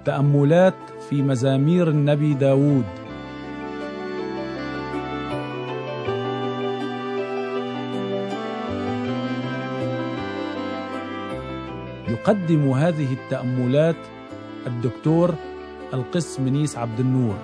تأملات في مزامير النبي داود. يقدم هذه التأملات الدكتور القس منيس عبد النور.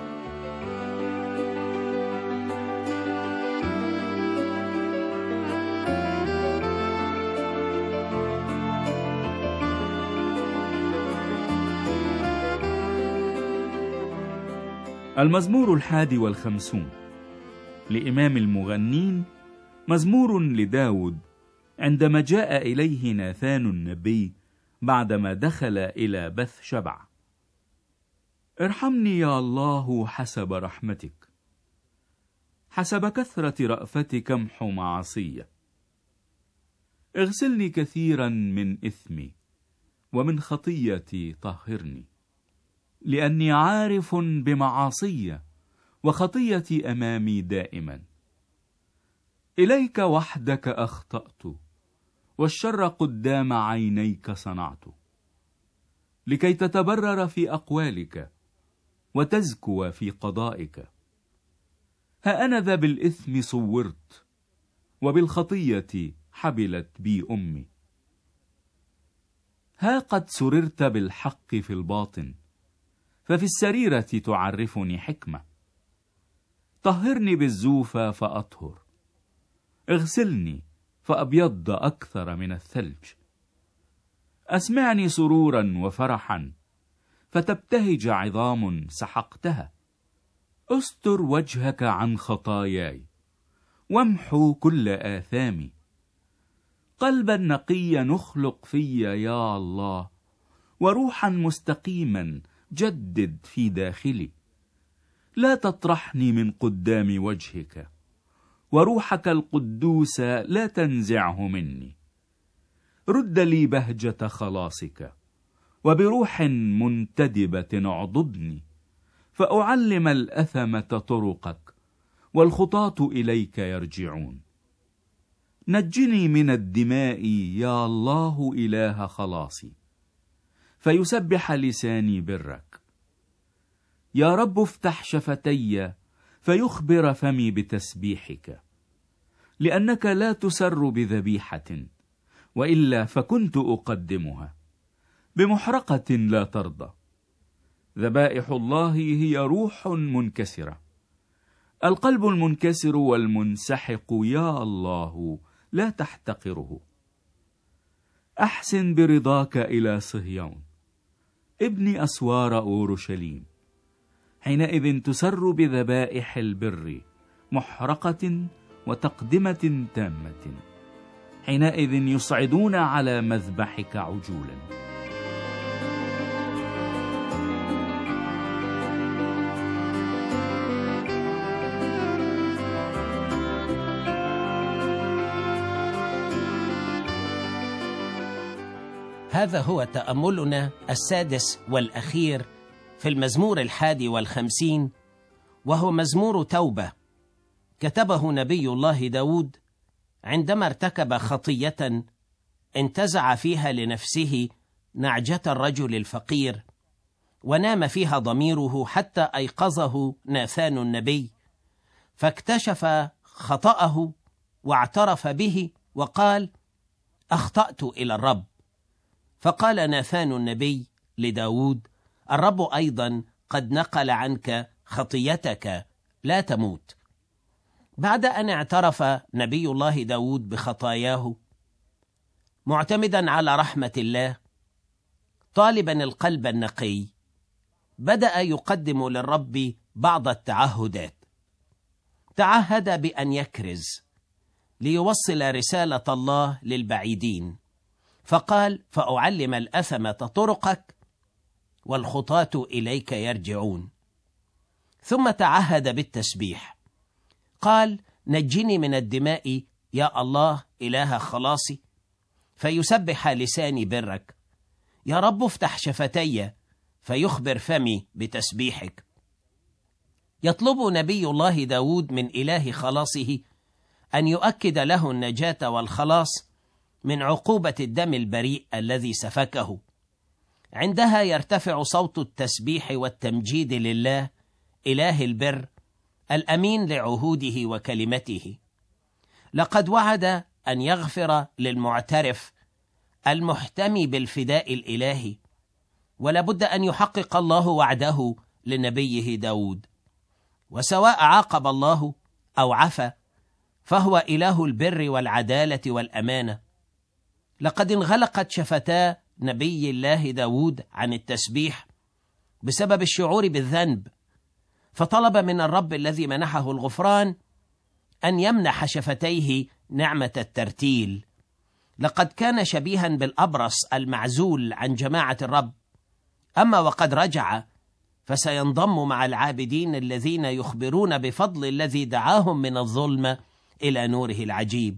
المزمور 51 لإمام المغنين، مزمور لداود عندما جاء إليه ناثان النبي بعدما دخل إلى بث شبع. ارحمني يا الله حسب رحمتك، حسب كثرة رأفتك امحو معاصي. اغسلني كثيرا من إثمي، ومن خطيتي طهرني، لأني عارف بمعاصي وخطيتي أمامي دائما. إليك وحدك أخطأت، والشر قدام عينيك صنعت، لكي تتبرر في أقوالك وتزكو في قضائك. ها أنا ذا بالإثم صورت، وبالخطية حبلت بي أمي. ها قد سررت بالحق في الباطن، ففي السريرة تعرفني حكمة. طهرني بالزوفة فأطهر، اغسلني فأبيض أكثر من الثلج. أسمعني سرورا وفرحا، فتبتهج عظام سحقتها. استر وجهك عن خطاياي، وامحو كل آثامي. قلبا نقيا نخلق في يا الله، وروحا مستقيما جدد في داخلي. لا تطرحني من قدام وجهك، وروحك القدوس لا تنزعه مني. رد لي بهجة خلاصك، وبروح منتدبة اعضدني، فأعلم الأثمة طرقك، والخطاة إليك يرجعون. نجني من الدماء يا الله إله خلاصي، فيسبح لساني برك. يا رب افتح شفتي، فيخبر فمي بتسبيحك. لأنك لا تسر بذبيحة، وإلا فكنت أقدمها. بمحرقة لا ترضى. ذبائح الله هي روح منكسرة. القلب المنكسر والمنسحق يا الله لا تحتقره. أحسن برضاك إلى صهيون، ابني أسوار أورشليم. حينئذ تسر بذبائح البر، محرقة وتقدمة تامة. حينئذ يصعدون على مذبحك عجولا. هذا هو تأملنا السادس والأخير في المزمور 51، وهو مزمور توبة كتبه نبي الله داود عندما ارتكب خطية انتزع فيها لنفسه نعجة الرجل الفقير، ونام فيها ضميره حتى أيقظه ناثان النبي، فاكتشف خطأه واعترف به وقال: أخطأت إلى الرب. فقال ناثان النبي لداود: الرب أيضا قد نقل عنك خطيتك، لا تموت. بعد أن اعترف نبي الله داود بخطاياه، معتمدا على رحمة الله، طالبا القلب النقي، بدأ يقدم للرب بعض التعهدات. تعهد بأن يكرز ليوصل رسالة الله للبعيدين، فقال: فأعلم الأثمة طرقك، والخطاة إليك يرجعون. ثم تعهد بالتسبيح، قال: نجني من الدماء يا الله إله خلاصي، فيسبح لساني برك. يا رب افتح شفتي، فيخبر فمي بتسبيحك. يطلب نبي الله داود من إله خلاصه أن يؤكد له النجاة والخلاص من عقوبة الدم البريء الذي سفكه. عندها يرتفع صوت التسبيح والتمجيد لله إله البر الأمين لعهوده وكلمته. لقد وعد أن يغفر للمعترف المحتمي بالفداء الإلهي، ولابد أن يحقق الله وعده لنبيه داود. وسواء عاقب الله أو عفى فهو إله البر والعدالة والأمانة. لقد انغلقت شفتا نبي الله داود عن التسبيح بسبب الشعور بالذنب، فطلب من الرب الذي منحه الغفران أن يمنح شفتيه نعمة الترتيل. لقد كان شبيها بالأبرص المعزول عن جماعة الرب، أما وقد رجع فسينضم مع العابدين الذين يخبرون بفضل الذي دعاهم من الظلمة إلى نوره العجيب.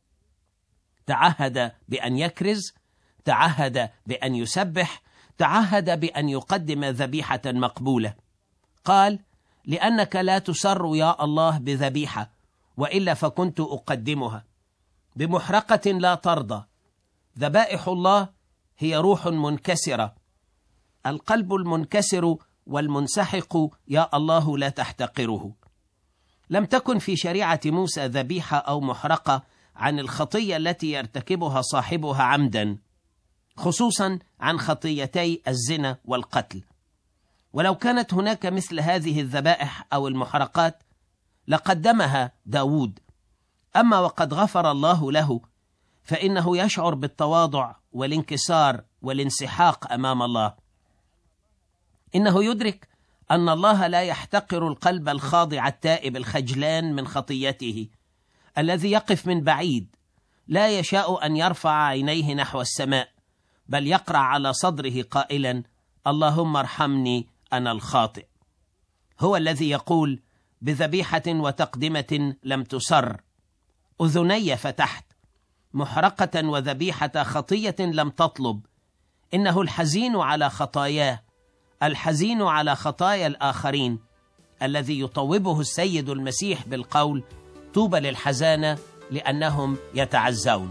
تعهد بأن يكرز، تعهد بأن يسبح، تعهد بأن يقدم ذبيحة مقبولة. قال: لأنك لا تسر يا الله بذبيحة، وإلا فكنت أقدمها. بمحرقة لا ترضى. ذبائح الله هي روح منكسرة. القلب المنكسر والمنسحق يا الله لا تحتقره. لم تكن في شريعة موسى ذبيحة أو محرقة عن الخطية التي يرتكبها صاحبها عمدا، خصوصا عن خطيتي الزنا والقتل. ولو كانت هناك مثل هذه الذبائح أو المحرقات لقدمها داود، أما وقد غفر الله له فإنه يشعر بالتواضع والانكسار والانسحاق أمام الله. إنه يدرك أن الله لا يحتقر القلب الخاضع التائب الخجلان من خطيته، الذي يقف من بعيد لا يشاء أن يرفع عينيه نحو السماء، بل يقرع على صدره قائلا: اللهم ارحمني أنا الخاطئ. هو الذي يقول: بذبيحة وتقدمة لم تسر، أذني فتحت، محرقة وذبيحة خطية لم تطلب. إنه الحزين على خطاياه، الحزين على خطايا الآخرين، الذي يطوبه السيد المسيح بالقول: طوبى للحزانة لأنهم يتعزون.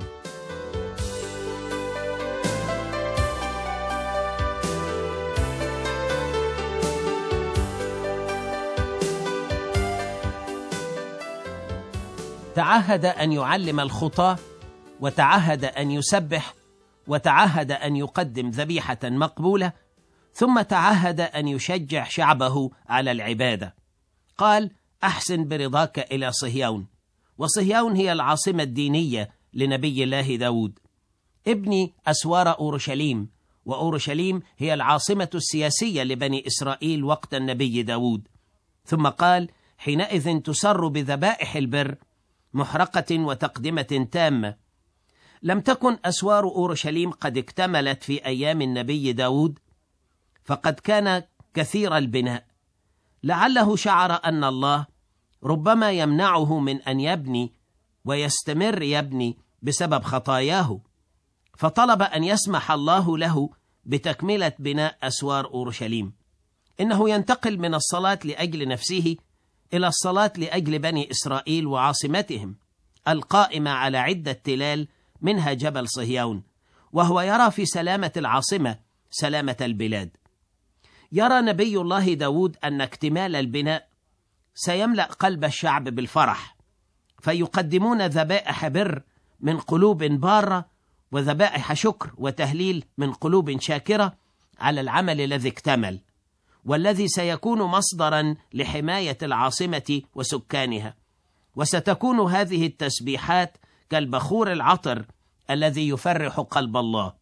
تعهد أن يعلم الخطاة، وتعهد أن يسبح، وتعهد أن يقدم ذبيحة مقبولة، ثم تعهد أن يشجع شعبه على العبادة. قال: أحسن برضاك إلى صهيون. وصهيون هي العاصمة الدينية لنبي الله داود. ابني أسوار أورشليم، وأورشليم هي العاصمة السياسية لبني إسرائيل وقت النبي داود. ثم قال: حينئذ تسر بذبائح البر، محرقة وتقدمة تامة. لم تكن أسوار أورشليم قد اكتملت في أيام النبي داود، فقد كان كثير البناء. لعله شعر أن الله ربما يمنعه من أن يبني ويستمر يبني بسبب خطاياه، فطلب أن يسمح الله له بتكملة بناء أسوار أورشليم. إنه ينتقل من الصلاة لأجل نفسه إلى الصلاة لأجل بني إسرائيل وعاصمتهم القائمة على عدة تلال، منها جبل صهيون، وهو يرى في سلامة العاصمة سلامة البلاد. يرى نبي الله داود أن اكتمال البناء سيملأ قلب الشعب بالفرح، فيقدمون ذبائح بر من قلوب بارة، وذبائح شكر وتهليل من قلوب شاكرة على العمل الذي اكتمل، والذي سيكون مصدرا لحماية العاصمة وسكانها. وستكون هذه التسبيحات كالبخور العطر الذي يفرح قلب الله.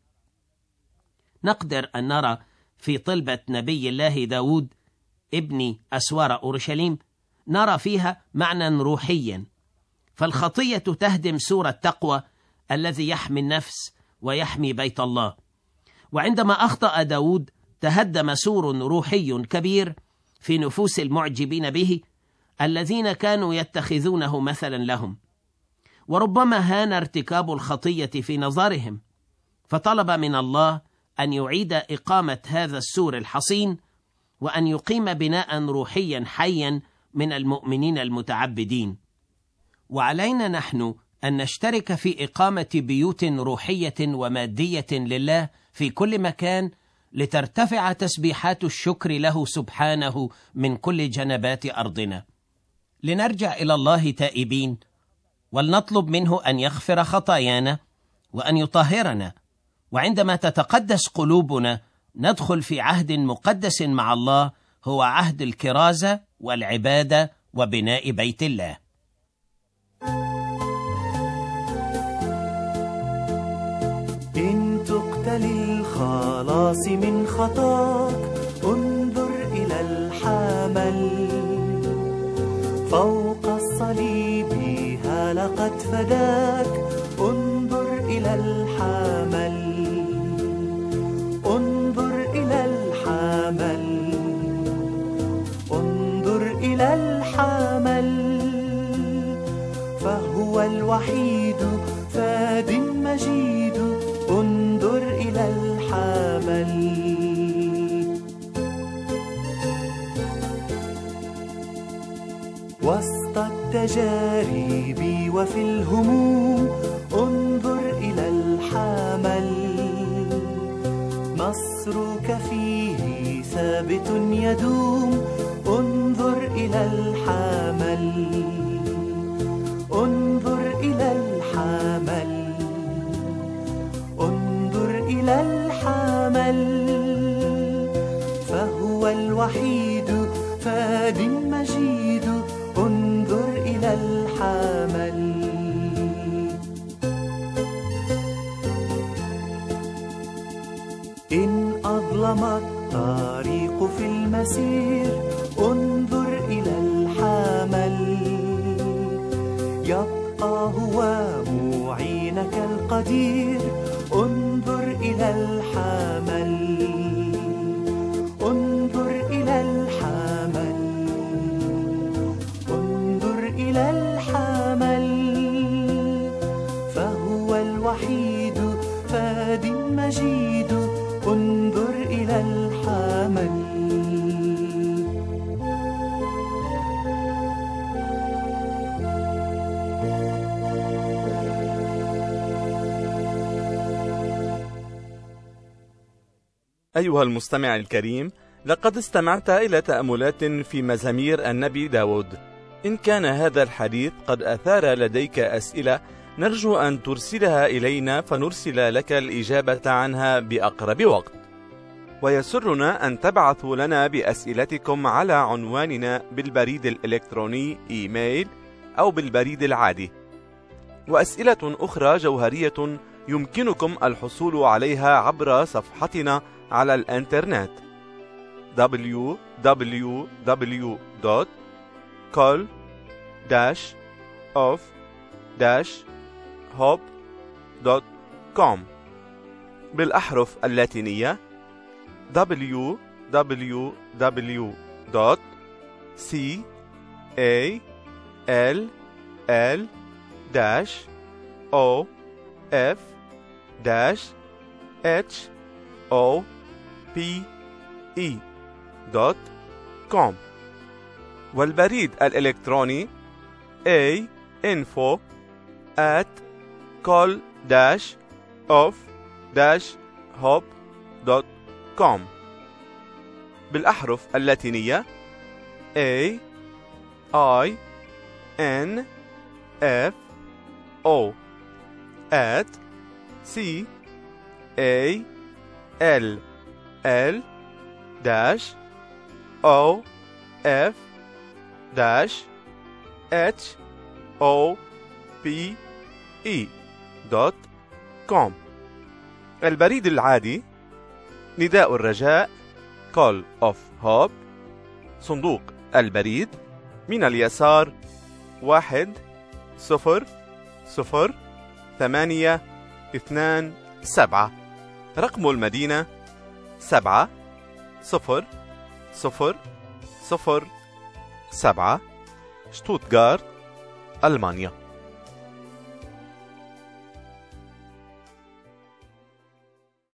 نقدر أن نرى في طلبة نبي الله داود ابن أسوار أورشليم، نرى فيها معنى روحيا، فالخطية تهدم سور التقوى الذي يحمي النفس ويحمي بيت الله. وعندما أخطأ داود تهدم سور روحي كبير في نفوس المعجبين به الذين كانوا يتخذونه مثلا لهم، وربما هان ارتكاب الخطية في نظرهم، فطلب من الله أن يعيد إقامة هذا السور الحصين، وأن يقيم بناء روحيا حيا من المؤمنين المتعبدين. وعلينا نحن أن نشترك في إقامة بيوت روحية ومادية لله في كل مكان لترتفع تسبيحات الشكر له سبحانه من كل جنبات أرضنا. لنرجع إلى الله تائبين، ولنطلب منه أن يغفر خطايانا وأن يطهرنا. وعندما تتقدس قلوبنا ندخل في عهد مقدس مع الله، هو عهد الكرازة والعبادة وبناء بيت الله. إن تقتل الخلاص من خطاك، انظر إلى الحمل فوق الصليب، ها لقد فداك. انظر إلى الحمل، انظر إلى الحمل، انظر إلى الحمل، فهو الوحيد فاد مجيد. انظر إلى الحمل. وسط التجارب وفي الهموم، انظر إلى الحمل، نصرك فيه ثابت يدوم. انظر إلى الحمل، انظر إلى الحمل، انظر إلى الحمل، فهو الوحيد فاد مجيد. انظر إلى الحمل. إن أظلم الطريق في المسير، انظر إلى الحمل، يبقى هو معينك القدير. انظر إلى الحمل، انظر إلى الحمل، انظر إلى الحمل، فهو الوحيد فاد مجيد. انظر إلى الحمل. أيها المستمع الكريم، لقد استمعت إلى تأملات في مزامير النبي داود. إن كان هذا الحديث قد أثار لديك أسئلة، نرجو أن ترسلها إلينا فنرسل لك الإجابة عنها بأقرب وقت. ويسرنا أن تبعثوا لنا بأسئلتكم على عنواننا بالبريد الإلكتروني إيميل أو بالبريد العادي. وأسئلة أخرى جوهرية يمكنكم الحصول عليها عبر صفحتنا على الإنترنت www.call-of-hope.com بالأحرف اللاتينية www.call-of-hope.com والبريد الإلكتروني info@call-of-hope.com بالأحرف اللاتينية CALL-OFF-CALL-OFF-HOPE.com البريد العادي نداء الرجاء Call of Hope، صندوق البريد من اليسار 1002827، رقم المدينة 70007، شتوتغارت، ألمانيا.